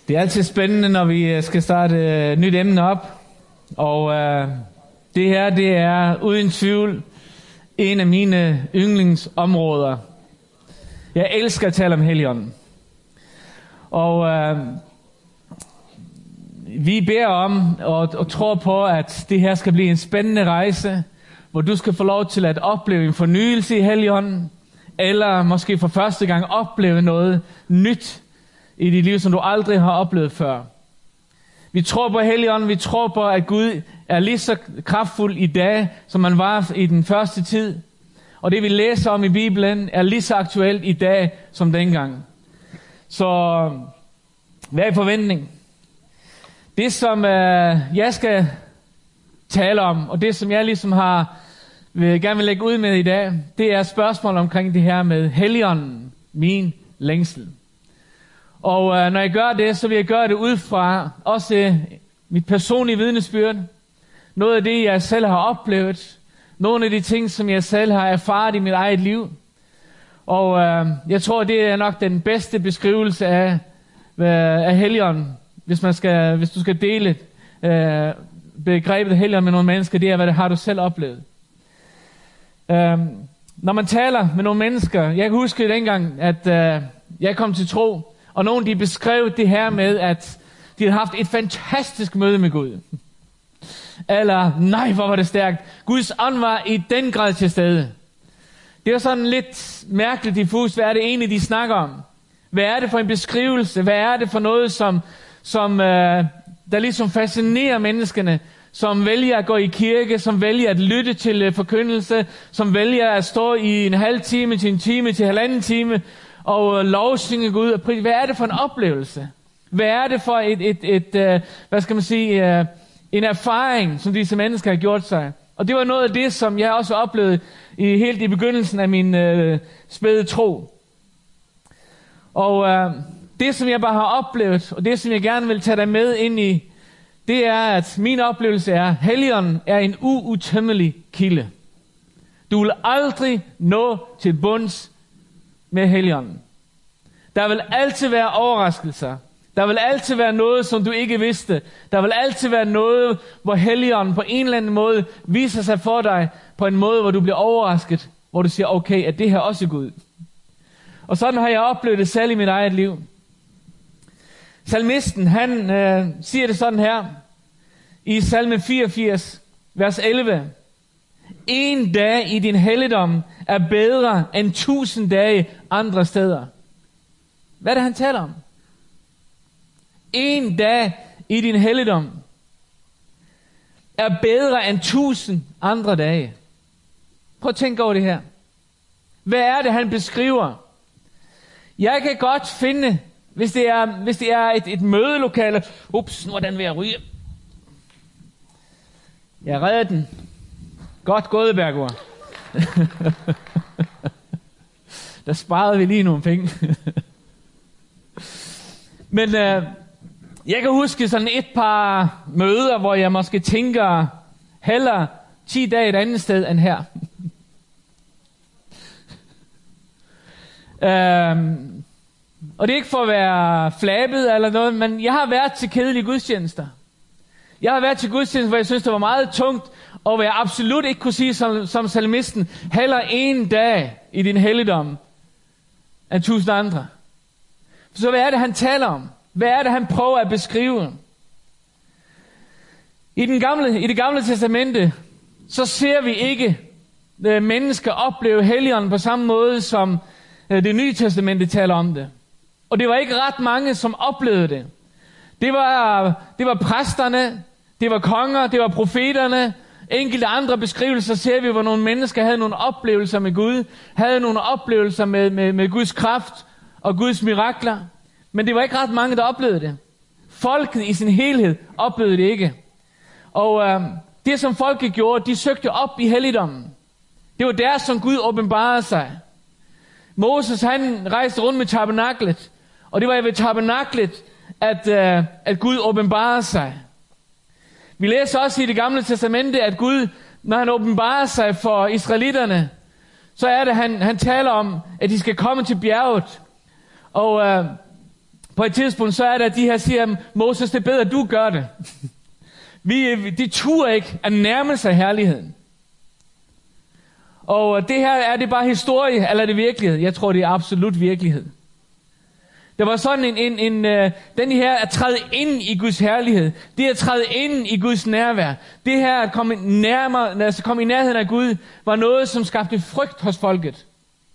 Det er altid spændende, når vi skal starte et nyt emne op. Og det her, det er uden tvivl en af mine yndlingsområder. Jeg elsker at tale om Helligånden. Og vi beder om og tror på, at det her skal blive en spændende rejse, hvor du skal få lov til at opleve en fornyelse i Helligånden, eller måske for første gang opleve noget nyt i dit liv, som du aldrig har oplevet før. Vi tror på Helligånden, vi tror på, at Gud er lige så kraftfuld i dag, som han var i den første tid. Og det vi læser om i Bibelen, er lige så aktuelt i dag, som dengang. Så hvad er forventning? Det som jeg skal tale om, og det som jeg ligesom gerne vil lægge ud med i dag, det er spørgsmål omkring det her med Helligånden, min længsel. Og når jeg gør det, så vil jeg gøre det ud fra også mit personlige vidnesbyrd. Noget af det, jeg selv har oplevet. Nogle af de ting, som jeg selv har erfaret i mit eget liv. Og jeg tror, det er nok den bedste beskrivelse af Helligånden. Hvis du skal dele begrebet Helligånden med nogle mennesker, det er, hvad det har du selv oplevet. Når man taler med nogle mennesker, jeg kan huske dengang, at jeg kom til tro, og nogen de beskrev det her med, at de havde haft et fantastisk møde med Gud. Eller, nej, hvor var det stærkt. Guds ånd var i den grad til stede. Det var sådan lidt mærkeligt diffust. Hvad er det egentlig, de snakker om? Hvad er det for en beskrivelse? Hvad er det for noget, som der ligesom fascinerer menneskene? Som vælger at gå i kirke, som vælger at lytte til forkyndelse, som vælger at stå i en halv time til en time til halvanden time, og lovsynge Gud og pris. Hvad er det for en oplevelse? Hvad er det for en erfaring, som disse mennesker har gjort sig? Og det var noget af det, som jeg også oplevede helt i begyndelsen af min spæde tro. Og det, som jeg bare har oplevet, og det, som jeg gerne vil tage dig med ind i, det er, at min oplevelse er, at Helligånden er en uudtømmelig kilde. Du vil aldrig nå til bunds med Helligånden. Der vil altid være overraskelser. Der vil altid være noget, som du ikke vidste. Der vil altid være noget, hvor Helligånden på en eller anden måde viser sig for dig på en måde, hvor du bliver overrasket. Hvor du siger, okay, er det her også Gud? Og sådan har jeg oplevet det selv i mit eget liv. Salmisten, han siger det sådan her. I salme 84, vers 11. En dag i din helligdom er bedre end 1000 dage andre steder. Hvad er det, han taler om? En dag i din helligdom er bedre end 1000 andre dage. Prøv at tænke over det her. Hvad er det, han beskriver? Jeg kan godt finde, hvis det er et mødelokale. Ups, nu er den ved at ryge. Jeg redder den. Godt gået, Bergur. Der sparede vi lige nogle penge. Men jeg kan huske sådan et par møder, hvor jeg måske tænker hellere 10 dage et andet sted end her. Og det er ikke for at være flabet eller noget, men jeg har været til kedelige gudstjenester. Jeg har været til gudstjenester, hvor jeg synes, det var meget tungt, og hvor jeg absolut ikke kunne sige som salmisten, hellere en dag i din helligdom end 1000 andre. Så hvad er det, han taler om? Hvad er det, han prøver at beskrive? I det gamle testamente, så ser vi ikke mennesker opleve Helligånden på samme måde, som det nye testamente taler om det. Og det var ikke ret mange, som oplevede det. Det var præsterne, det var konger, det var profeterne. Enkelte andre beskrivelser ser vi, hvor nogle mennesker havde nogle oplevelser med Gud, havde nogle oplevelser med Guds kraft og Guds mirakler. Men det var ikke ret mange, der oplevede det. Folket i sin helhed oplevede det ikke. Og det, som folket gjorde, de søgte op i helligdommen. Det var der, som Gud åbenbarede sig. Moses, han rejste rundt med tabernaklet. Og det var ved tabernaklet, at Gud åbenbarede sig. Vi læser også i det gamle testamente, at Gud, når han åbenbarer sig for israelitterne, så er det, han taler om, at de skal komme til bjerget. Og På et tidspunkt, så er der de her, siger, Moses, det er bedre, at du gør det. De turer ikke at nærme sig herligheden. Og det her, er det bare historie, eller er det virkelighed? Jeg tror, det er absolut virkelighed. Det var sådan den her at træde ind i Guds herlighed. Det at træde ind i Guds nærvær. Det her at komme nærmere, altså komme i nærheden af Gud, var noget, som skabte frygt hos folket.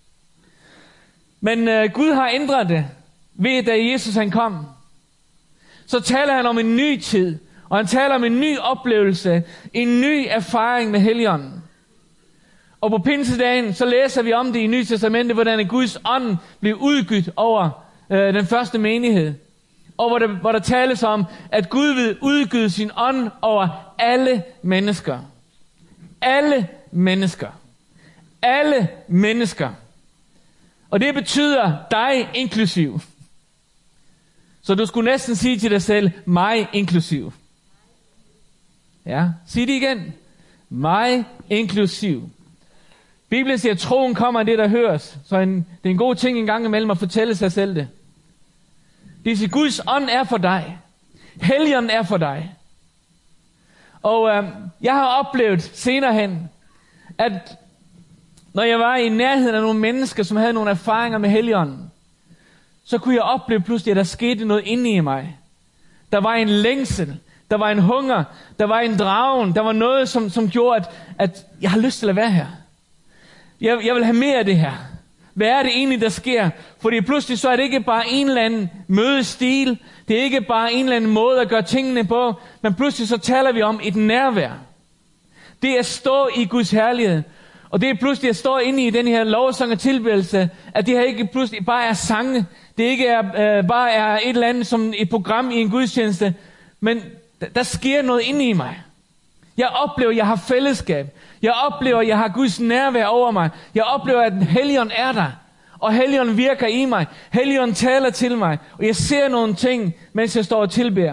Men Gud har ændret det, ved da Jesus han kom. Så taler han om en ny tid, og han taler om en ny oplevelse, en ny erfaring med Helligånden. Og på pinsedagen, så læser vi om det i Nye Testamentet, hvordan Guds ånd blev udgydt over den første menighed. Og hvor der tales om, at Gud vil udgyde sin ånd over alle mennesker. Alle mennesker. Alle mennesker. Og det betyder dig inklusiv. Så du skulle næsten sige til dig selv, mig inklusiv. Ja, sig det igen. Mig inklusiv. Bibelen siger, at troen kommer af det, der høres. Så det er en god ting en gang imellem at fortælle sig selv det. Det siger, Guds ånd er for dig. Helligånden er for dig. Og jeg har oplevet senere hen, at når jeg var i nærheden af nogle mennesker, som havde nogle erfaringer med Helligånden, så kunne jeg opleve pludselig, at der skete noget inde i mig. Der var en længsel, der var en hunger, der var en dragen, der var noget, som gjorde, at jeg har lyst til at være her. Jeg vil have mere af det her. Hvad er det egentlig, der sker? Fordi pludselig så er det ikke bare en eller anden mødestil. Det er ikke bare en eller anden måde at gøre tingene på. Men pludselig så taler vi om et nærvær. Det er at stå i Guds herlighed. Og det er pludselig at stå inde i den her lovsang og tilbedelse. At det her ikke pludselig bare er sange. Det ikke er bare er et eller andet som et program i en gudstjeneste. Men der sker noget inde i mig. Jeg oplever, at jeg har fællesskab. Jeg oplever, at jeg har Guds nærvær over mig. Jeg oplever, at Helligånden er der. Og Helligånden virker i mig. Helligånden taler til mig. Og jeg ser nogle ting, mens jeg står og tilbeder.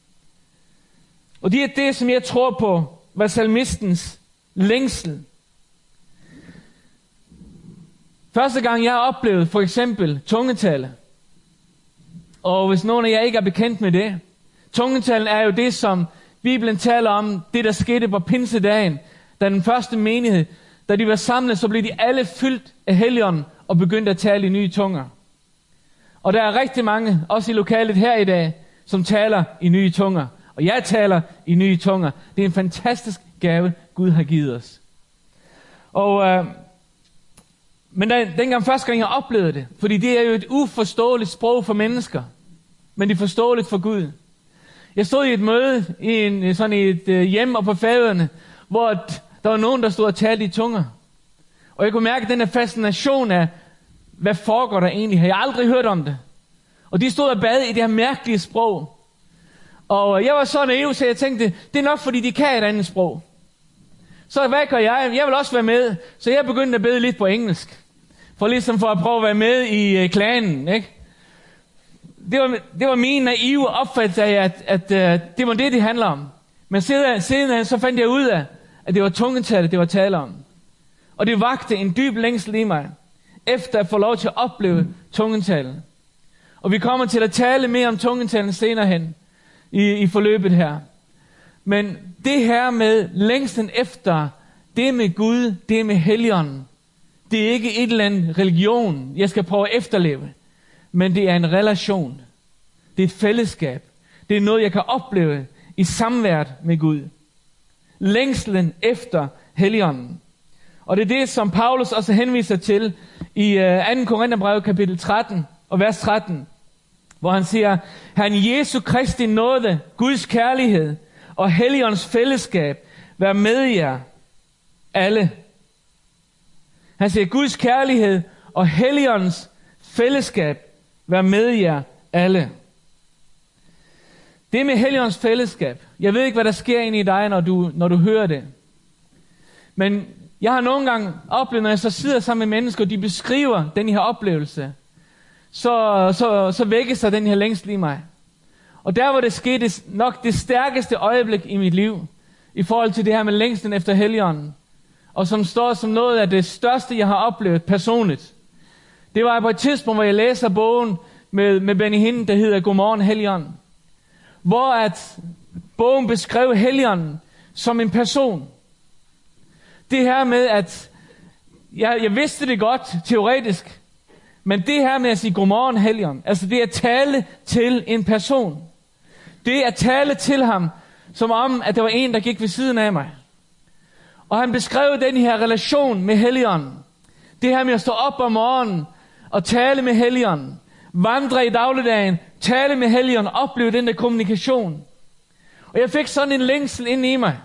Og det er det, som jeg tror på, var salmistens længsel. Første gang, jeg har oplevet for eksempel tungetale. Og hvis nogen af jer ikke er bekendt med det. Tungetalen er jo det, som Bibelen taler om, det der skete på pinsedagen. Da den første menighed, da de var samlet, så blev de alle fyldt af Helligånden og begyndte at tale i nye tunger. Og der er rigtig mange, også i lokalet her i dag, som taler i nye tunger. Og jeg taler i nye tunger. Det er en fantastisk gave, Gud har givet os. Men dengang første gang jeg oplevede det, fordi det er jo et uforståeligt sprog for mennesker, men det er forståeligt for Gud. Jeg stod i et møde i et hjem og på Færøerne, hvor der var nogen, der stod og talte i tunger. Og jeg kunne mærke den her fascination af, hvad foregår der egentlig her. Jeg har aldrig hørt om det. Og de stod og bad i det her mærkelige sprog. Og jeg var så naiv, så jeg tænkte, det er nok fordi de kan et andet sprog. Så hvad gør jeg? Jeg vil også være med. Så jeg begyndte at bede lidt på engelsk. For at prøve at være med i klanen, ikke? Det var min naive opfattelse af, at det var det handler om. Men siden så fandt jeg ud af, at det var tungetale, det var tale om. Og det vagte en dyb længsel i mig, efter at få lov til at opleve tungetalen. Og vi kommer til at tale mere om tungetalen senere hen i forløbet her. Men det her med længslen efter, det med Gud, det med Helligånden, det er ikke et eller andet religion, jeg skal prøve at efterleve. Men det er en relation. Det er et fællesskab. Det er noget, jeg kan opleve i samværet med Gud. Længslen efter Helligånden. Og det er det, som Paulus også henviser til i 2. Korintherbrev kapitel 13 og vers 13. Hvor han siger, Herren Jesu Kristi nåde, Guds kærlighed og Helligåndens fællesskab være med jer alle. Han siger, Guds kærlighed og Helligåndens fællesskab være med jer alle. Det med Helligåndens fællesskab. Jeg ved ikke, hvad der sker inde i dig, når du hører det. Men jeg har nogle gange oplevet, når jeg så sidder sammen med mennesker, og de beskriver den her oplevelse, så vækkes der den her længsel i mig. Og der hvor det skete nok det stærkeste øjeblik i mit liv, i forhold til det her med længslen efter Helligånden, og som står som noget af det største, jeg har oplevet personligt. Det var på et tidspunkt, hvor jeg læser bogen med Benny Hinn, der hedder Godmorgen Helligånd, hvor at bogen beskrev Helligånden som en person. Det her med, at jeg vidste det godt teoretisk, men det her med at sige Godmorgen Helligånd, altså det er at tale til en person. Det er at tale til ham, som om, at der var en, der gik ved siden af mig. Og han beskrev den her relation med Helligånden. Det her med at stå op om morgenen og tale med Helligånden. Vandre i dagligdagen, tale med Helligånden, opleve den der kommunikation. Og jeg fik sådan en længsel ind i mig.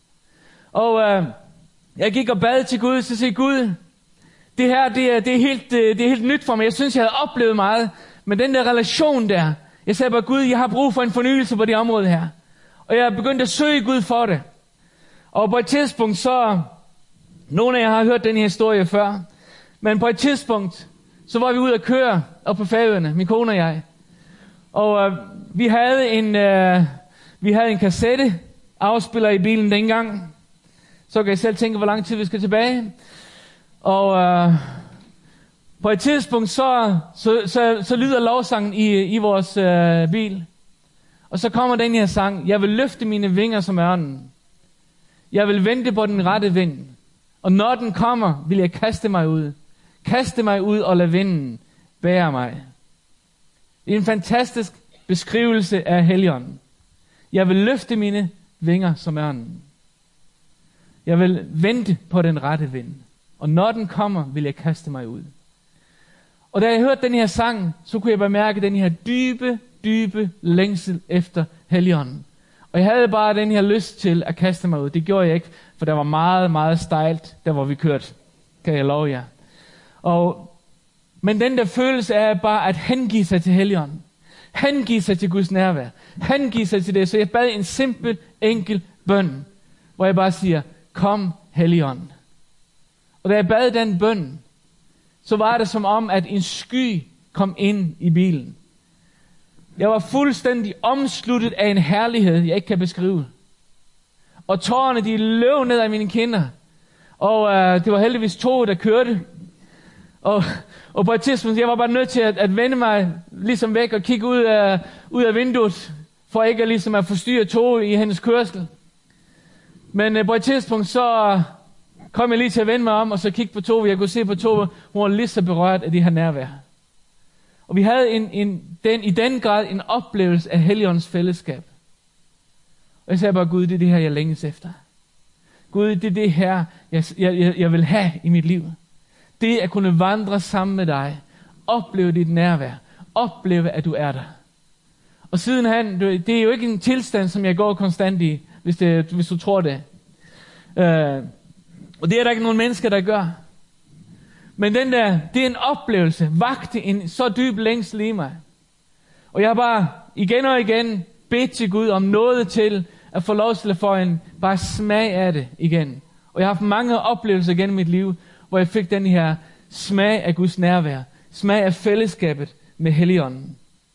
Og jeg gik og bad til Gud, så sagde Gud, det her det er helt nyt for mig. Jeg synes, jeg havde oplevet meget. Men den der relation der, jeg sagde bare, Gud, jeg har brug for en fornyelse på det område her. Og jeg begyndte at søge Gud for det. Og på et tidspunkt så, nogle af jer har hørt den her historie før, men på et tidspunkt, så var vi ude at køre op på Færøerne, min kone og jeg. Og vi havde en kassette afspiller i bilen dengang. Så kan jeg selv tænke, hvor lang tid vi skal tilbage. Og på et tidspunkt, så lyder lovsangen i vores bil. Og så kommer den her sang, jeg vil løfte mine vinger som ørnen. Jeg vil vente på den rette vind. Og når den kommer, vil jeg kaste mig ud. Kaste mig ud og lade vinden bære mig. Det er en fantastisk beskrivelse af Helligånden. Jeg vil løfte mine vinger som ørnen. Jeg vil vente på den rette vind. Og når den kommer, vil jeg kaste mig ud. Og da jeg hørte den her sang, så kunne jeg bare mærke den her dybe længsel efter Helligånden. Og jeg havde bare den her lyst til at kaste mig ud. Det gjorde jeg ikke, for der var meget stejlt, der hvor vi kørte. Kan jeg love jer. Men den der følelse er bare at hengive sig til Helligånden. Hengive sig til Guds nærvær. Hengive sig til det. Så jeg bad en simpel, enkel bøn, hvor jeg bare siger, kom Helligånden. Og da jeg bad den bøn, så var det som om, at en sky kom ind i bilen. Jeg var fuldstændig omsluttet af en herlighed, jeg ikke kan beskrive. Og tårerne, de løb ned af mine kinder. Og det var heldigvis toget, der kørte. Og på et tidspunkt, jeg var bare nødt til at vende mig ligesom væk og kigge ud af vinduet, for ikke ligesom at forstyrre toget i hendes kørsel. Men på et tidspunkt, så kom jeg lige til at vende mig om, og så kigge på toget. Jeg kunne se på toget, hun var lige så berørt af det her nærvær. Og vi havde i den grad en oplevelse af Helligåndens fællesskab. Og jeg sagde bare, Gud, det er det her, jeg længes efter. Gud, det er det her, jeg vil have i mit liv. Det at kunne vandre sammen med dig. Opleve dit nærvær. Opleve, at du er der. Og sidenhen, det er jo ikke en tilstand, som jeg går konstant i, hvis du tror det. Og det er der ikke nogen mennesker, der gør. Men det er en oplevelse, vagte en så dyb længsel i mig. Og jeg har bare igen og igen bedt til Gud om noget til at få lov til at få en bare smag af det igen. Og jeg har haft mange oplevelser gennem mit liv, hvor jeg fik den her smag af Guds nærvær. Smag af fællesskabet med Helligånden.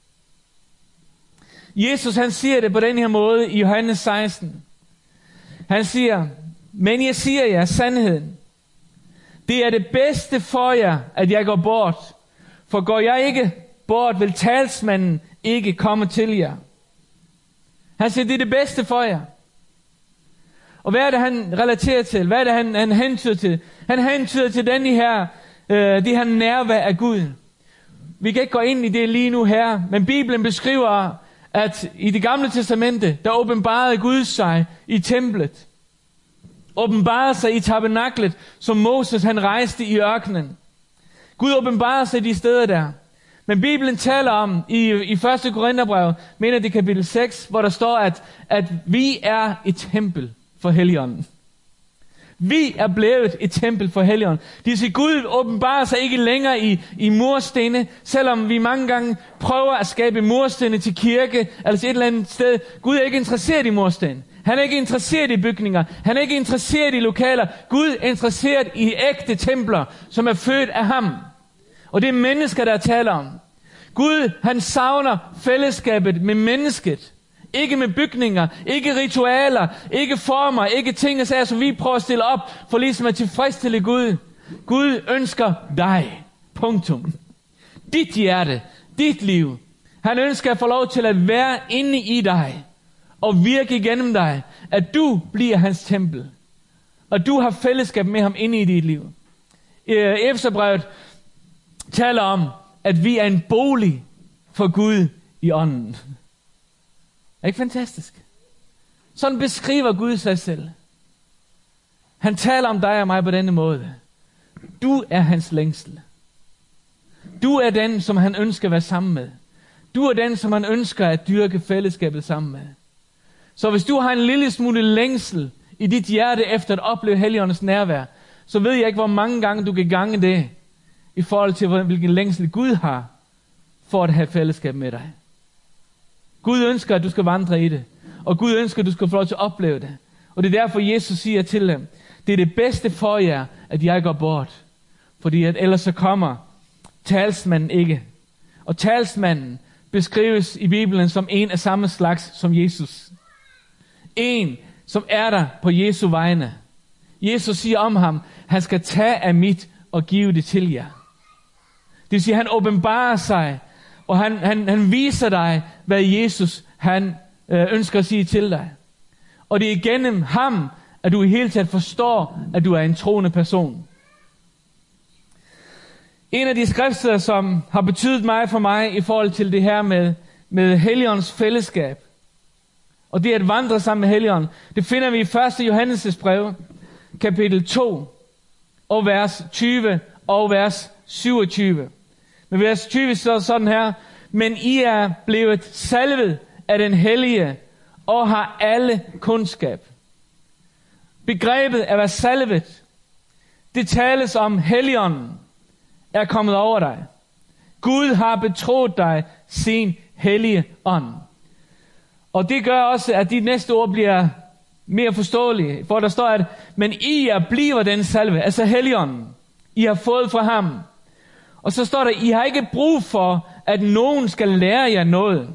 Jesus han siger det på den her måde i Johannes 16. Han siger, men jeg siger jer sandheden. Det er det bedste for jer, at jeg går bort. For går jeg ikke bort, vil talsmanden ikke komme til jer. Han siger, det er det bedste for jer. Og hvad er det, han relaterer til? Hvad er det, han hentyder til? Han hentyder til det her nærvær af Gud. Vi kan ikke gå ind i det lige nu her, men Bibelen beskriver, at i det gamle testamente, der åbenbarede Gud sig i templet. Åbenbarede sig i tabernaklet, som Moses han rejste i ørkenen. Gud åbenbarede sig de steder der. Men Bibelen taler om i 1. Korintherbrev, mener det kapitel 6, hvor der står, at vi er et tempel for Helligånden. Vi er blevet et tempel for Helligånden. Det siger, Gud åbenbarer sig ikke længere i murstene, selvom vi mange gange prøver at skabe murstene til kirke, eller til et eller andet sted. Gud er ikke interesseret i mursten. Han er ikke interesseret i bygninger. Han er ikke interesseret i lokaler. Gud er interesseret i ægte templer, som er født af ham. Og det er mennesker, der taler om. Gud, han savner fællesskabet med mennesket. Ikke med bygninger, ikke ritualer, ikke former, ikke ting og sager, som vi prøver at stille op, for ligesom at tilfredsstille Gud. Gud ønsker dig. Punktum. Dit hjerte, dit liv. Han ønsker at få lov til at være inde i dig og virke igennem dig. At du bliver hans tempel. Og du har fællesskab med ham inde i dit liv. Efeserbrevet taler om, at vi er en bolig for Gud i ånden. Er ikke fantastisk? Sådan beskriver Gud sig selv. Han taler om dig og mig på denne måde. Du er hans længsel. Du er den, som han ønsker at være sammen med. Du er den, som han ønsker at dyrke fællesskabet sammen med. Så hvis du har en lille smule længsel i dit hjerte efter at opleve Helligåndens nærvær, så ved jeg ikke, hvor mange gange du kan gange det, i forhold til hvilken længsel Gud har, for at have fællesskab med dig. Gud ønsker, at du skal vandre i det. Og Gud ønsker, at du skal få lov til at opleve det. Og det er derfor, Jesus siger til dem, det er det bedste for jer, at jeg går bort. Fordi at ellers så kommer talsmanden ikke. Og talsmanden beskrives i Bibelen som en af samme slags som Jesus. En, som er der på Jesu vegne. Jesus siger om ham, han skal tage af mit og give det til jer. Det vil sige, han åbenbarer sig, og han viser dig, hvad Jesus han ønsker at sige til dig. Og det er igennem ham, at du i hele taget forstår, at du er en troende person. En af de skrifter, som har betydet meget for mig i forhold til det her med Helligåndens fællesskab, og det at vandre sammen med Helligånden, det finder vi i 1. Johannes' brev, kapitel 2, og vers 20 og vers 27. Men vers 20 står sådan her, men I er blevet salvet af den hellige, og har alle kundskab. Begrebet at være salvet, det tales om Helligånden er kommet over dig. Gud har betroet dig sin hellige ånd. Og det gør også, at de næste ord bliver mere forståelige. For der står, at men I er bliver den salve, altså Helligånden, I har fået fra ham. Og så står der, I har ikke brug for, at nogen skal lære jer noget.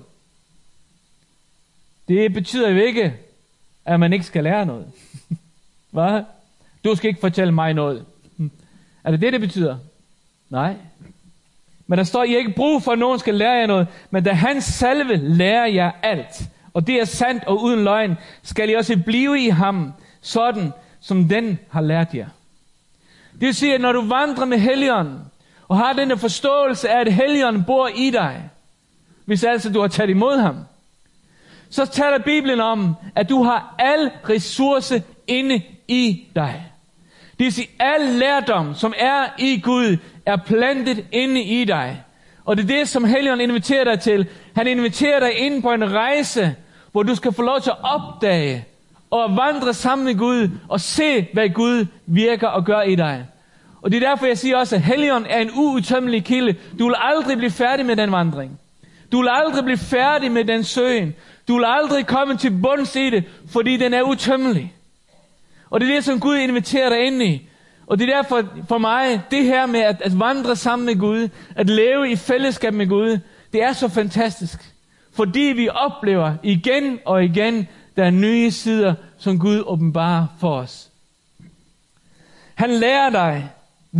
Det betyder jo ikke, at man ikke skal lære noget. Hvad? Du skal ikke fortælle mig noget. Er det det betyder? Nej. Men der står, I har ikke brug for, at nogen skal lære jer noget. Men da hans salve lærer jer alt, og det er sandt og uden løgn, skal I også blive i ham, sådan som den har lært jer. Det vil sige, at når du vandrer med Helligånden, og har denne forståelse af, at Helligånden bor i dig, hvis altså du har taget imod ham, så taler Bibelen om, at du har al ressource inde i dig. Det vil sige, al lærdom, som er i Gud, er plantet inde i dig. Og det er det, som Helligånden inviterer dig til. Han inviterer dig ind på en rejse, hvor du skal få lov til at opdage og vandre sammen med Gud og se, hvad Gud virker og gør i dig. Og det er derfor, jeg siger også, at Helligånden er en uudtømmelig kilde. Du vil aldrig blive færdig med den vandring. Du vil aldrig blive færdig med den søgen. Du vil aldrig komme til bunds i det, fordi den er utømmelig. Og det er det, som Gud inviterer dig ind i. Og det er derfor for mig, det her med at vandre sammen med Gud, at leve i fællesskab med Gud, det er så fantastisk. Fordi vi oplever igen og igen, der er nye sider, som Gud åbenbarer for os. Han lærer dig,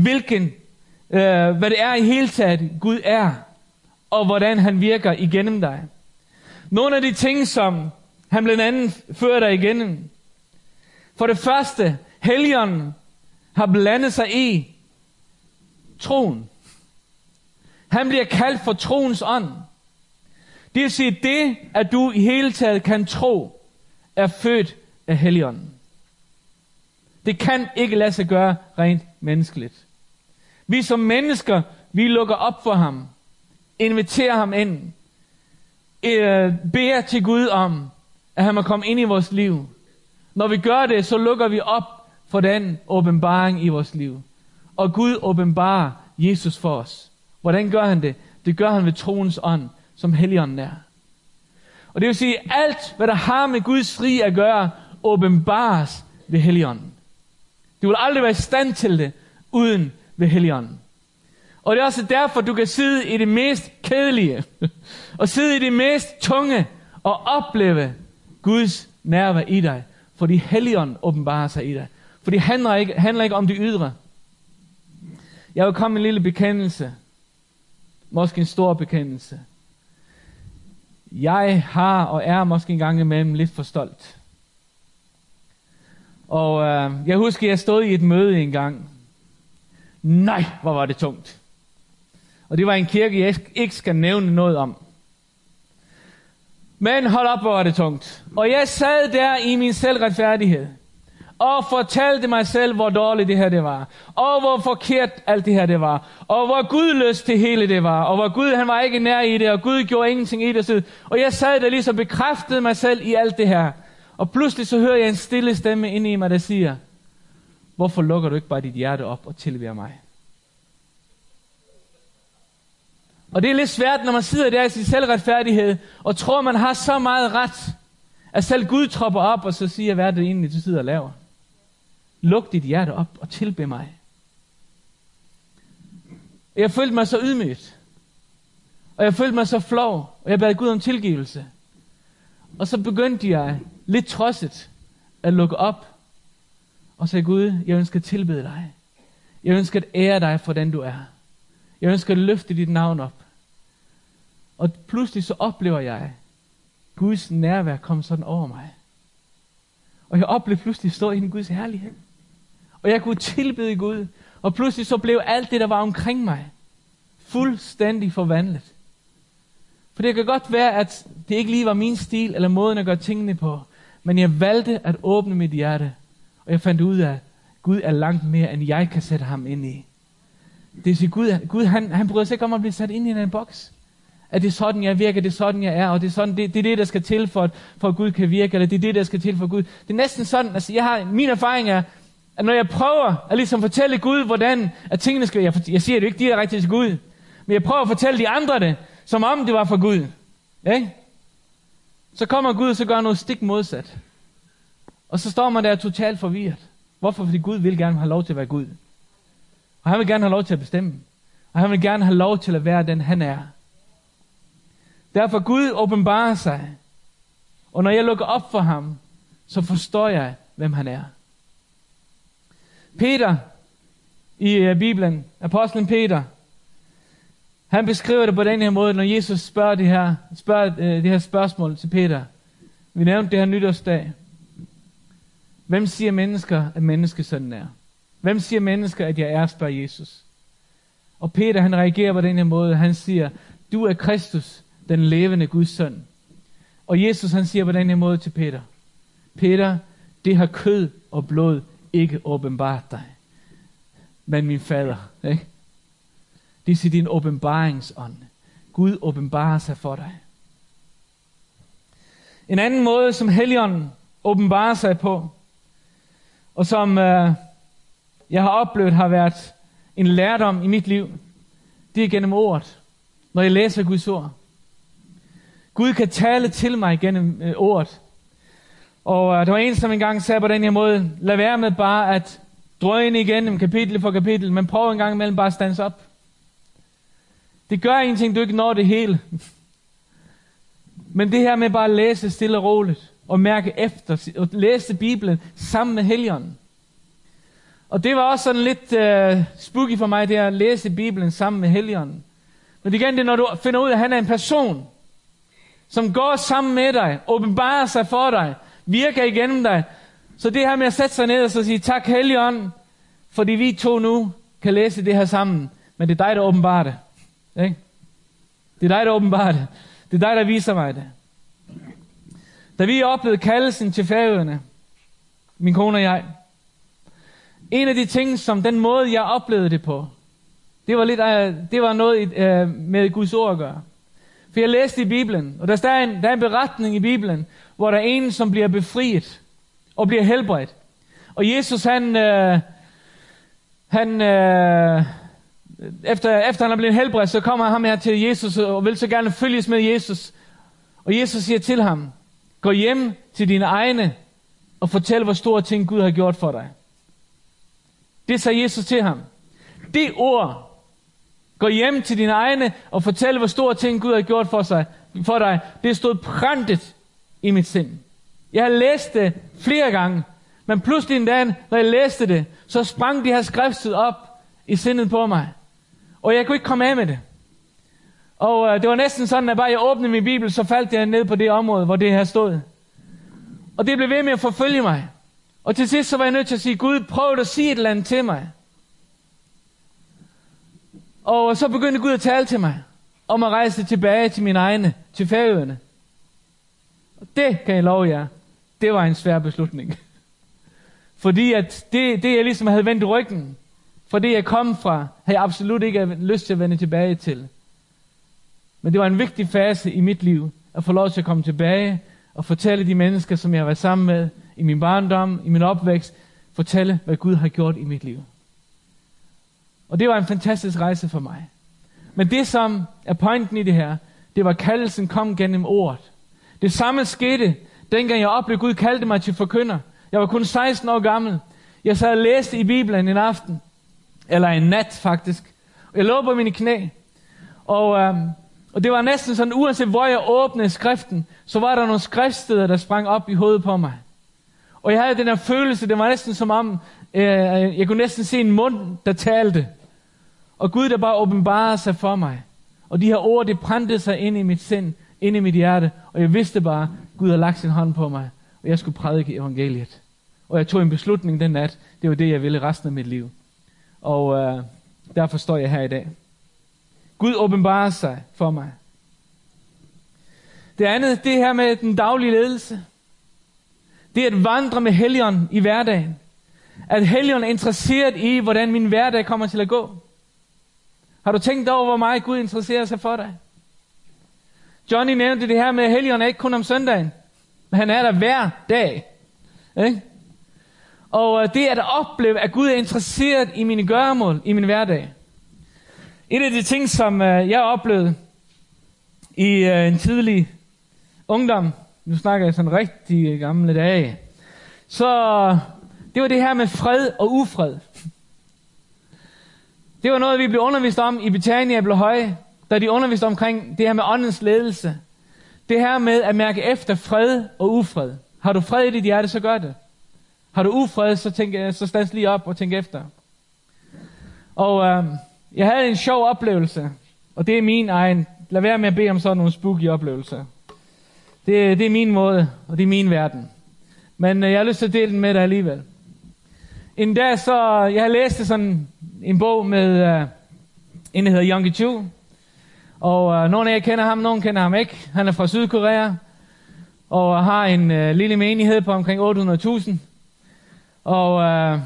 hvad det er i hele taget, Gud er, og hvordan han virker igennem dig. Nogle af de ting, som han blandt andet fører dig igennem. For det første, Helligånden har blandet sig i troen. Han bliver kaldt for troens ånd. Det vil sige, det, at du i hele taget kan tro, er født af Helligånden. Det kan ikke lade sig gøre rent menneskeligt. Vi som mennesker, vi lukker op for ham, inviterer ham ind, beder til Gud om, at han må komme ind i vores liv. Når vi gør det, så lukker vi op for den åbenbaring i vores liv. Og Gud åbenbarer Jesus for os. Hvordan gør han det? Det gør han ved troens ånd, som Helligånden er. Og det vil sige, at alt, hvad der har med Guds rige at gøre, åbenbares ved Helligånden. Du vil aldrig være i stand til det, uden ved Helligånden. Og det er også derfor, du kan sidde i det mest kedelige, og sidde i det mest tunge, og opleve Guds nærvær i dig. Fordi Helligånden åbenbarer sig i dig. For det handler ikke om det ydre. Jeg vil komme med en lille bekendelse. måske en stor bekendelse. Jeg har og er måske en gang imellem lidt for stolt. Og jeg husker, jeg stod i et møde en gang. Nej, hvor var det tungt. Og det var en kirke, jeg ikke skal nævne noget om. Men hold op, hvor var det tungt. Og jeg sad der i min selvretfærdighed. Og fortalte mig selv, hvor dårligt det her det var. Og hvor forkert alt det her det var. Og hvor gudløst det hele det var. Og hvor Gud han var ikke nær i det. Og Gud gjorde ingenting i det. Og jeg sad der ligesom bekræftede mig selv i alt det her. Og pludselig så hører jeg en stille stemme inde i mig, der siger, hvorfor lukker du ikke bare dit hjerte op og tilbeder mig? Og det er lidt svært, når man sidder der i sin selvretfærdighed, og tror, man har så meget ret, at selv Gud tropper op, og så siger, hvad er det egentlig, du sidder og laver? Luk dit hjerte op og tilbed mig. Jeg følte mig så ydmygt. Og jeg følte mig så flov, og jeg bad Gud om tilgivelse. Og så begyndte jeg lidt trodset at lukke op, og sagde, Gud, jeg ønsker at tilbede dig. Jeg ønsker at ære dig for den du er. Jeg ønsker at løfte dit navn op. Og pludselig så oplever jeg, Guds nærvær kom sådan over mig. Og jeg oplevede pludselig at stå i Guds herlighed. Og jeg kunne tilbede Gud. Og pludselig så blev alt det, der var omkring mig, fuldstændig forvandlet. For det kan godt være, at det ikke lige var min stil, eller måden at gøre tingene på. Men jeg valgte at åbne mit hjerte. Og jeg fandt ud af, at Gud er langt mere, end jeg kan sætte ham ind i. Det er så Gud han bryder sig ikke om at blive sat ind i en boks. At det er sådan, jeg virker, det er sådan, jeg er, og det er sådan, det er det, der skal til for at Gud kan virke, eller det er det, der skal til for Gud. Det er næsten sådan, altså min erfaring er, at når jeg prøver at ligesom fortælle Gud, hvordan at tingene skal, jeg siger det ikke direkte til Gud, men jeg prøver at fortælle de andre det, som om det var for Gud. Ikke? Så kommer Gud, og så gør noget stik modsat. Og så står man der totalt forvirret. Hvorfor? Fordi Gud vil gerne have lov til at være Gud. Og han vil gerne have lov til at bestemme. Og han vil gerne have lov til at være den, han er. Derfor Gud åbenbarer sig. Og når jeg lukker op for ham, så forstår jeg, hvem han er. Peter i Bibelen, apostlen Peter, han beskriver det på den her måde, når Jesus spørger det her spørgsmål til Peter. Vi nævnte det her nytårsdag. Hvem siger mennesker, at menneskesønnen er? Hvem siger mennesker, at jeg er, spørger Jesus. Og Peter, han reagerer på den her måde. Han siger, du er Kristus, den levende Guds søn. Og Jesus, han siger på den her måde til Peter. Peter, det har kød og blod ikke åbenbart dig, men min fader. Ikke? Det er din åbenbaringsånd. Gud åbenbarer sig for dig. En anden måde, som Helligånden åbenbarer sig på, og som jeg har oplevet har været en lærdom i mit liv, det er gennem ordet. Når jeg læser Guds ord. Gud kan tale til mig gennem ordet. Og der var en, som engang sagde på den her måde, lad være med bare at drøne igennem kapitel for kapitel, men prøv en gang imellem bare at stands op. Det gør ingenting, du ikke når det hele. Men det her med bare at læse stille og roligt, og mærke efter, og læse Bibelen sammen med Helligånden. Og det var også sådan lidt spooky for mig, det at læse Bibelen sammen med Helligånden. Men igen, det er, når du finder ud af, at han er en person, som går sammen med dig, åbenbarer sig for dig, virker igennem dig. Så det her med at sætte sig ned og så sige, tak Helligånd, fordi vi to nu kan læse det her sammen. Men det er dig, der åbenbarer det. Ikke? Det er dig, der åbenbarer det. Det er dig, der viser mig det. Da vi oplevede kaldelsen til Færøerne, min kone og jeg, en af de ting, som den måde, jeg oplevede det på, det var noget med Guds ord at gøre. For jeg læste i Bibelen, og der er en beretning i Bibelen, hvor der er en, som bliver befriet og bliver helbredt. Og Jesus, efter han er blevet helbredt, så kommer han her til Jesus og vil så gerne følges med Jesus. Og Jesus siger til ham, gå hjem til dine egne og fortæl, hvor store ting Gud har gjort for dig. Det sagde Jesus til ham. Det ord, gå hjem til dine egne og fortæl, hvor store ting Gud har gjort for dig, det stod printet i mit sind. Jeg har læst det flere gange, men pludselig en dag, når jeg læste det, så sprang de her skriftsted op i sindet på mig. Og jeg kunne ikke komme af med det. Og det var næsten sådan, at bare jeg åbnede min bibel, så faldt jeg ned på det område, hvor det her stod. Og det blev ved med at forfølge mig. Og til sidst så var jeg nødt til at sige, Gud, prøv at sige et eller andet til mig. Og så begyndte Gud at tale til mig, om at rejse tilbage til mine egne, til Færøerne. Og det kan jeg love jer, det var en svær beslutning. Fordi at det jeg ligesom havde vendt ryggen, fra det jeg kom fra, havde jeg absolut ikke lyst til at vende tilbage til. Men det var en vigtig fase i mit liv, at få lov til at komme tilbage, og fortælle de mennesker, som jeg har været sammen med, i min barndom, i min opvækst, fortælle, hvad Gud har gjort i mit liv. Og det var en fantastisk rejse for mig. Men det, som er pointen i det her, det var, at kaldelsen kom gennem ordet. Det samme skete, dengang jeg oplevede, Gud kaldte mig til forkynder. Jeg var kun 16 år gammel. Jeg sad og læste i Bibelen en aften, eller en nat faktisk. Jeg lå på mine knæ. Og det var næsten sådan, uanset hvor jeg åbnede skriften, så var der nogle skriftsteder, der sprang op i hovedet på mig. Og jeg havde den her følelse, det var næsten som om, jeg kunne næsten se en mund, der talte. Og Gud, der bare åbenbarede sig for mig. Og de her ord, det brændte sig ind i mit sind, ind i mit hjerte. Og jeg vidste bare, Gud havde lagt sin hånd på mig, og jeg skulle prædike evangeliet. Og jeg tog en beslutning den nat. Det var det, jeg ville resten af mit liv. Og derfor står jeg her i dag. Gud åbenbarer sig for mig. Det andet, det her med den daglige ledelse. Det er at vandre med Helligånden i hverdagen. At Helligånden er interesseret i, hvordan min hverdag kommer til at gå. Har du tænkt over, hvor meget Gud interesserer sig for dig? Johnny nævnte det her med, at Helligånden er ikke kun om søndagen. Men han er der hver dag. Ikke? Og det er at opleve, at Gud er interesseret i mine gøremål, i min hverdag. Et af de ting, som jeg oplevede i en tidlig ungdom, nu snakker jeg sådan rigtig gamle dage, så det var det her med fred og ufred. Det var noget, vi blev undervist om i Betania Blåhøje, da de underviste omkring det her med åndens ledelse. Det her med at mærke efter fred og ufred. Har du fred i dit hjerte, så gør det. Har du ufred, så stands lige op og tænk efter. Og jeg havde en sjov oplevelse, og det er min egen. Lad være med at bede om sådan nogle spooky oplevelser. Det er min måde, og det er min verden. Men jeg har lyst til at dele den med dig alligevel. En dag så, jeg har læst sådan en bog med en, der hedder Yonggi Cho. Og nogle af jer kender ham, nogle kender ham ikke. Han er fra Sydkorea, og har en lille menighed på omkring 800.000. Og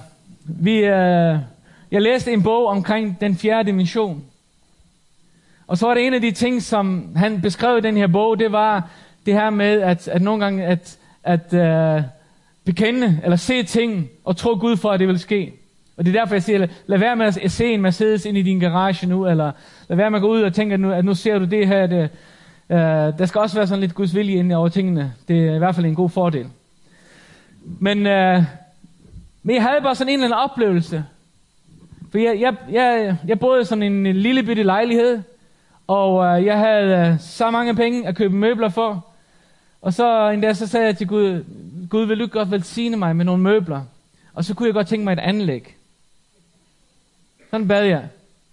jeg læste en bog omkring den 4. dimension. Og så var det en af de ting, som han beskrev i den her bog, det var det her med, at nogle gange at bekende eller se ting og tro Gud for, at det vil ske. Og det er derfor, jeg siger, lad være med at se en Mercedes ind i din garage nu, eller lad være med at gå ud og tænke, at nu ser du det her. Der skal også være sådan lidt Guds vilje inde over tingene. Det er i hvert fald en god fordel. Men jeg havde bare sådan en eller anden oplevelse. For jeg boede sådan en lille bitte lejlighed, og jeg havde så mange penge at købe møbler for. Og så en dag så sagde jeg til Gud, Gud, vil du godt velsigne mig med nogle møbler? Og så kunne jeg godt tænke mig et anlæg. Sådan bad jeg.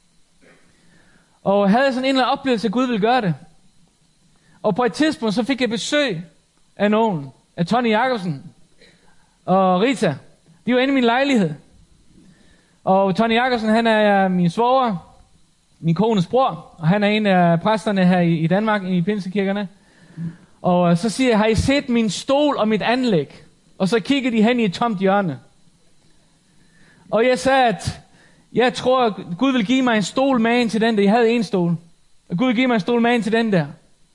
Og havde sådan en eller anden oplevelse, at Gud ville gøre det. Og på et tidspunkt, så fik jeg besøg af nogen. Af Tony Jacobsen og Rita. De var inde i min lejlighed. Og Tony Jacobsen, han er min svoger, min kones bror. Og han er en af præsterne her i Danmark, i pinsekirkerne. Og så siger jeg, har I set min stol og mit anlæg? Og så kigger de hen i et tomt hjørne. Og jeg sagde, at jeg tror, at Gud vil give mig en stol med ind til den der. Jeg havde en stol. Og Gud vil give mig en stol med ind til den der.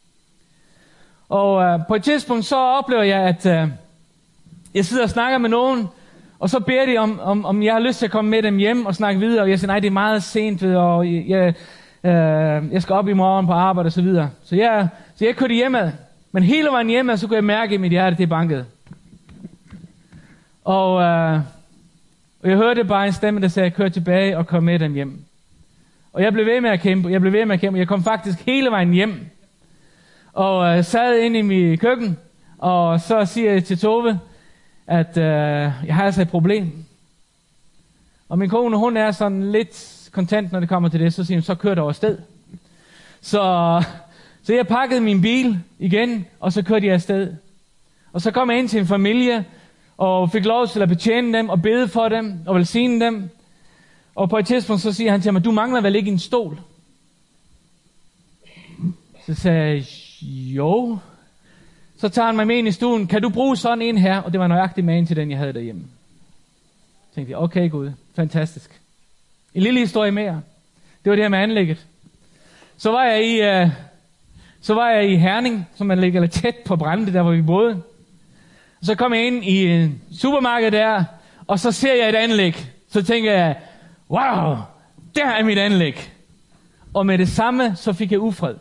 Og på et tidspunkt så oplever jeg, at jeg sidder og snakker med nogen. Og så beder de om jeg har lyst til at komme med dem hjem og snakke videre. Og jeg siger, nej, det er meget sent, og jeg skal op i morgen på arbejde og så videre. Så jeg kørte hjemad. Men hele vejen hjemme, så kunne jeg mærke i mit hjerte, det bankede. Og jeg hørte bare en stemme, der sagde, kør tilbage og kom med dem hjem. Og jeg blev ved med at kæmpe, Jeg kom faktisk hele vejen hjem. Og sad inde i mit køkken. Og så siger jeg til Tove, at jeg har altså et problem. Og min kone, hun er sådan lidt kontent, når det kommer til det. Så siger hun, så kør der over sted. Så jeg pakkede min bil igen, og så kørte jeg afsted. Og så kom jeg ind til en familie, og fik lov til at betjene dem, og bede for dem, og velsigne dem. Og på et tidspunkt, så siger han til mig, du mangler vel ikke en stol? Så sagde jeg, jo. Så tager han mig med ind i stuen, kan du bruge sådan en her? Og det var nøjagtigt med en til den, jeg havde derhjemme. Så tænkte jeg, okay Gud, fantastisk. En lille historie mere. Det var det her med anlægget. Så var jeg i Herning, som man ligger lidt tæt på Brande, der hvor vi boede. Og så kom jeg ind i en supermarked der, og så ser jeg et anlæg. Så tænker jeg, wow, der er mit anlæg. Og med det samme, så fik jeg ufred.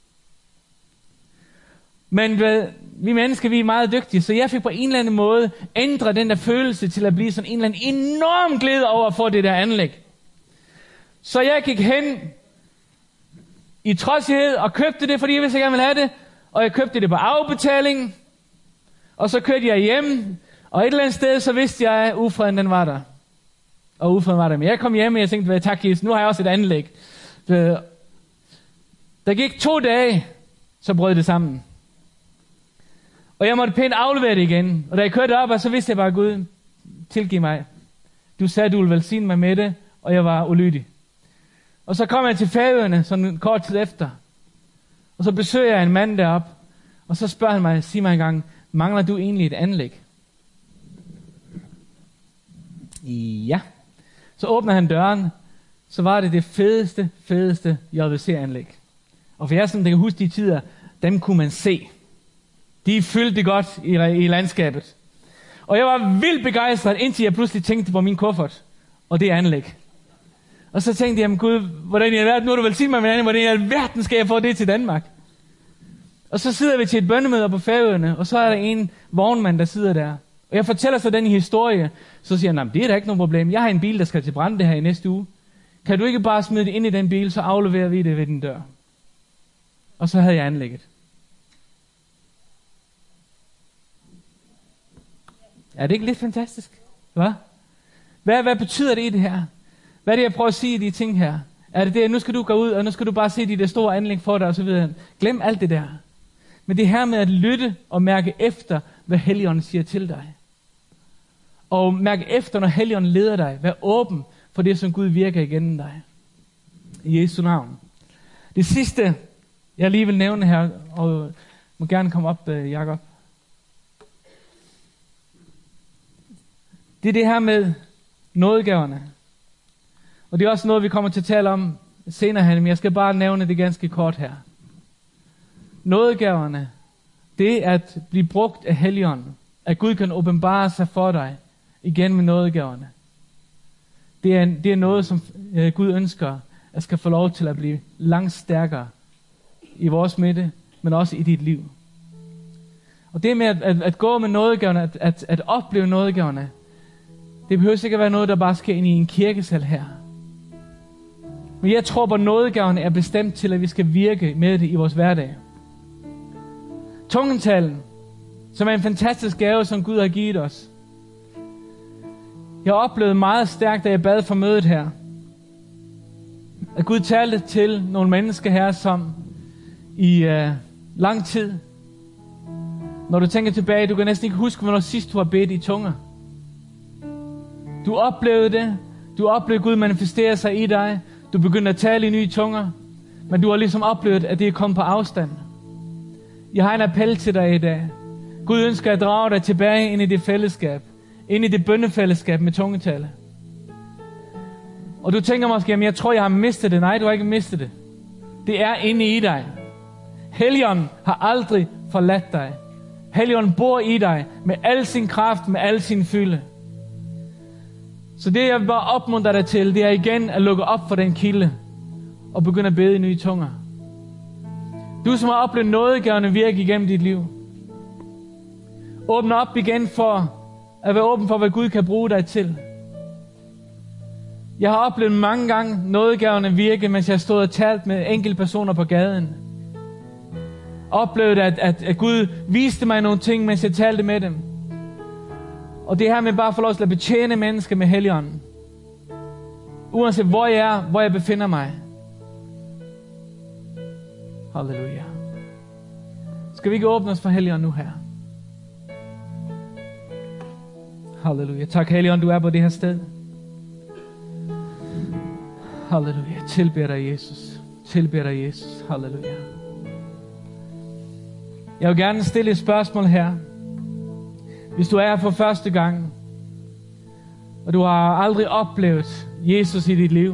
Men vi mennesker, vi er meget dygtige, så jeg fik på en eller anden måde ændret den der følelse til at blive sådan en eller anden enorm glæde over at få det der anlæg. Så jeg gik hen i trodsighed og købte det, fordi jeg vidste, jeg gerne ville have det. Og jeg købte det på afbetaling. Og så kørte jeg hjem. Og et eller andet sted, så vidste jeg, at ufreden den var der. Og ufreden var der. Men jeg kom hjem, og jeg tænkte, tak Jesus, nu har jeg også et anlæg. Der gik 2 dage, så brød det sammen. Og jeg måtte pænt aflevere det igen. Og da jeg kørte op, så vidste jeg bare, Gud, tilgiv mig. Du sagde, du ville velsigne mig med det, og jeg var ulydig. Og så kom jeg til Færøerne, sådan kort tid efter. Og så besøger jeg en mand deroppe. Og så spørger han mig, sig mig engang, mangler du egentlig et anlæg? Ja. Så åbner han døren. Så var det fedeste JVC-anlæg. Og for jeg sådan, der kan huske de tider, dem kunne man se. De fyldte godt i landskabet. Og jeg var vildt begejstret, indtil jeg pludselig tænkte på min kuffert. Og det anlæg. Og så tænkte jeg, Gud, hvordan i alverden, nu har du velsignet mig med andet, hvordan i alverden skal jeg få det til Danmark? Og så sidder vi til et bønnemøde på Færøerne, og så er der en vognmand, der sidder der. Og jeg fortæller så den historie, så siger han, det er da ikke noget problem. Jeg har en bil, der skal til Brande her i næste uge. Kan du ikke bare smide det ind i den bil, så afleverer vi det ved den dør. Og så havde jeg anlægget. Er det ikke lidt fantastisk? Hvad betyder det i det her? Hvad er det, jeg prøver at sige i de ting her? Er det det, nu skal du gå ud, og nu skal du bare se de der store anlæg for dig, og så videre. Glem alt det der. Men det her med at lytte og mærke efter, hvad Helligånden siger til dig. Og mærke efter, når Helligånden leder dig. Vær åben for det, som Gud virker igennem dig. I Jesu navn. Det sidste, jeg lige vil nævne her, og må gerne komme op, Jakob. Det er det her med nådegaverne. Og det er også noget, vi kommer til at tale om senere her, men jeg skal bare nævne det ganske kort her. Nådegaverne, det er at blive brugt af Helligånden. At Gud kan åbenbare sig for dig igen med nådegaverne. Det er noget, som Gud ønsker, at skal få lov til at blive langt stærkere i vores midte, men også i dit liv. Og det med at gå med nådegaverne, at opleve nådegaverne, det behøver ikke at være noget, der bare sker ind i en kirkesal her. Men jeg tror på, at nådegaverne er bestemt til, at vi skal virke med det i vores hverdag. Tungetalen, som er en fantastisk gave, som Gud har givet os. Jeg har oplevet meget stærkt, da jeg bad for mødet her, at Gud talte til nogle mennesker her, som i lang tid, når du tænker tilbage, du kan næsten ikke huske, hvornår sidst du har bedt i tunger. Du oplevede det. Du oplevede Gud manifestere sig i dig. Du begyndte at tale i nye tunger. Men du har ligesom oplevet, at det er kommet på afstand. Jeg har en appel til dig i dag. Gud ønsker at drage dig tilbage ind i det fællesskab. Ind i det bønnefællesskab med tungetale. Og du tænker måske, at jeg tror, jeg har mistet det. Nej, du har ikke mistet det. Det er inde i dig. Helligånden har aldrig forladt dig. Helligånden bor i dig med al sin kraft, med al sin fylde. Så det jeg vil bare opmuntre dig til, det er igen at lukke op for den kilde og begynde at bede i nye tunger. Du som har oplevet nådegaverne virke igennem dit liv. Åbne op igen for at være åben for, hvad Gud kan bruge dig til. Jeg har oplevet mange gange nådegaverne virke, mens jeg stod og talt med enkelte personer på gaden. Oplevet, at Gud viste mig nogle ting, mens jeg talte med dem. Og det her med bare at få lov til at betjene mennesker med Helligånden. Uanset hvor jeg er, hvor jeg befinder mig. Halleluja. Skal vi ikke åbne os for Helligånd nu her? Halleluja. Tak Helligånd, du er på det her sted. Halleluja. Tilbeder dig Jesus. Tilbeder dig Jesus. Halleluja. Jeg vil gerne stille et spørgsmål her. Hvis du er her for første gang, og du har aldrig oplevet Jesus i dit liv,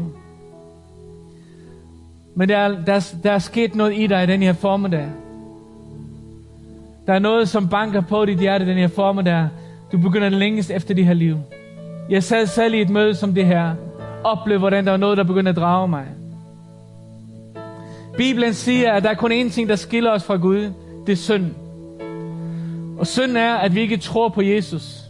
men der er sket noget i dig den her formiddag. Der er noget, som banker på dit hjerte den her formiddag. Du begynder at længes efter det her liv. Jeg sad selv i et møde som det her. Oplevede, hvordan der var noget, der begyndte at drage mig. Bibelen siger, at der er kun én ting, der skiller os fra Gud. Det er synd. Og synd er, at vi ikke tror på Jesus.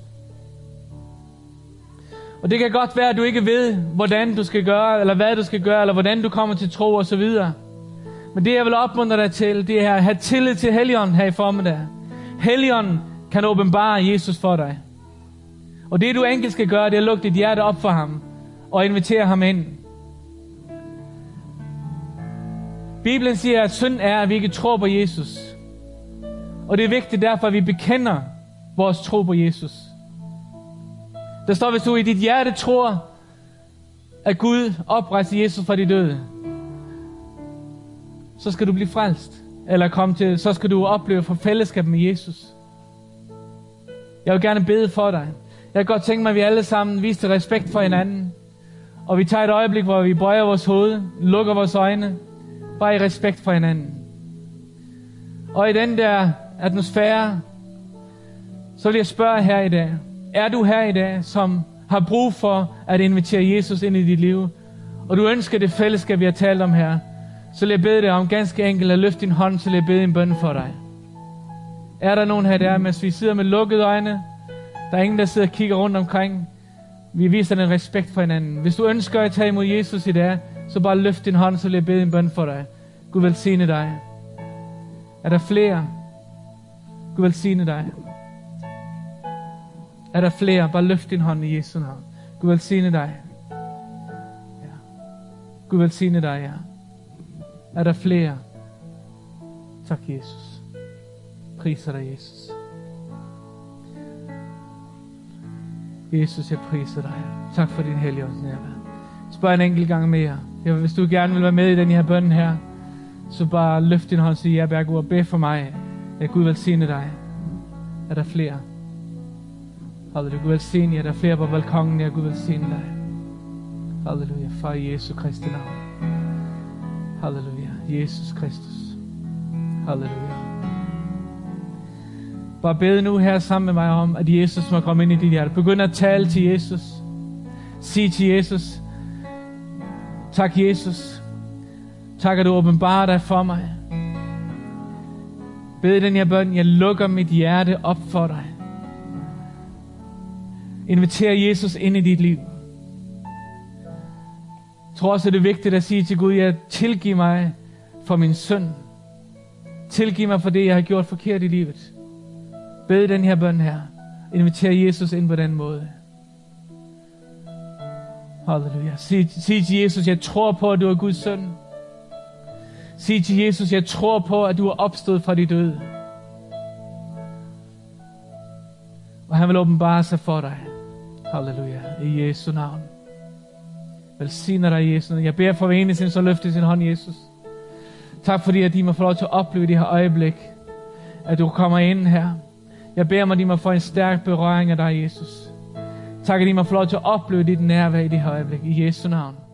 Og det kan godt være, at du ikke ved, hvordan du skal gøre, eller hvad du skal gøre, eller hvordan du kommer til tro og så videre. Men det, jeg vil opmuntre dig til, det er at have tillid til Helligånden her i formiddag. Helligånden kan åbenbare Jesus for dig. Og det, du enkelt skal gøre, det er at lukke dit hjerte op for ham, og invitere ham ind. Bibelen siger, at synd er, at vi ikke tror på Jesus. Og det er vigtigt derfor, at vi bekender vores tro på Jesus. Der står, hvis du i dit hjerte tror, at Gud oprejste Jesus fra de døde, så skal du blive frelst. Eller så skal du opleve for fællesskab med Jesus. Jeg vil gerne bede for dig. Jeg kan godt tænke mig, at vi alle sammen viser respekt for hinanden. Og vi tager et øjeblik, hvor vi bøjer vores hoved, lukker vores øjne, bare i respekt for hinanden. Og i den der atmosfære, så vil jeg spørge her i dag. Er du her i dag, som har brug for at invitere Jesus ind i dit liv, og du ønsker det fællesskab, vi har talt om her, så vil jeg bede dig om ganske enkelt at løfte din hånd, så vil jeg bede en bøn for dig. Er der nogen her der, mens vi sidder med lukkede øjne? Der er ingen, der sidder og kigger rundt omkring. Vi viser den respekt for hinanden. Hvis du ønsker at tage imod Jesus i dag, så bare løft din hånd, så vil jeg bede en bøn for dig. Gud velsigne dig. Er der flere? Gud velsigne dig. Er der flere? Bare løft din hånd i Jesu navn. Gud velsigne dig. Ja. Gud velsigne dig, ja. Er der flere? Tak, Jesus. Priser dig, Jesus. Jesus, jeg priser dig. Tak for din Helligånds nærvær. Spørg en enkelt gang mere. Hvis du gerne vil være med i den her bøn her, så bare løft din hånd og sig, ja, Bergur, og bed for mig. Ja, Gud velsigne dig. Er der flere? Halleluja, Gud velsigne jer. Er der flere på balkongen? Ja, Gud velsigne dig. Halleluja, far i Jesu Kristi navn. Halleluja, Jesus Kristus. Halleluja. Bare bed nu her sammen med mig om, at Jesus må komme ind i dit hjerte. Begynd at tale til Jesus. Sig til Jesus, tak Jesus. Tak, at du åbenbarer dig for mig. Bed den her bøn, jeg lukker mit hjerte op for dig. Inviter Jesus ind i dit liv. Jeg tror også, det er vigtigt at sige til Gud, jeg tilgiv mig for min synd. Tilgiv mig for det, jeg har gjort forkert i livet. Bed den her bøn her. Inviter Jesus ind på den måde. Halleluja. Sig til Jesus, jeg tror på, at du er Guds søn. Sig til Jesus, jeg tror på, at du er opstået fra de døde. Og han vil åbenbare sig for dig. Halleluja. I Jesu navn. Velsigner dig, Jesus. Jeg beder for hver eneste, så løfte sin hånd, Jesus. Tak fordi, at de må få lov til at opleve det her øjeblik, at du kommer ind her. Jeg beder mig, at de må få en stærk berøring af dig, Jesus. Tak, at de må få lov til at opleve dit nærvær i det her øjeblik. I Jesu navn.